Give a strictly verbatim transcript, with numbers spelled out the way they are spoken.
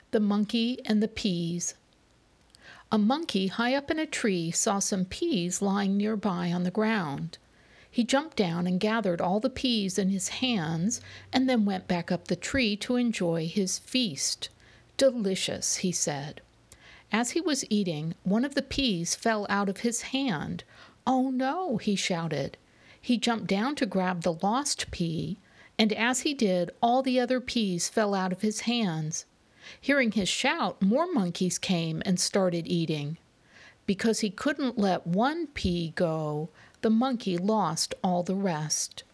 The Monkey and the Peas. A monkey high up in a tree saw some peas lying nearby on the ground. He jumped down and gathered all the peas in his hands and then went back up the tree to enjoy his feast. "Delicious," he said. As he was eating, one of the peas fell out of his hand. "Oh no," he shouted. He jumped down to grab the lost pea, and as he did, all the other peas fell out of his hands. Hearing his shout, more monkeys came and started eating. Because he couldn't let one pea go, the monkey lost all the rest.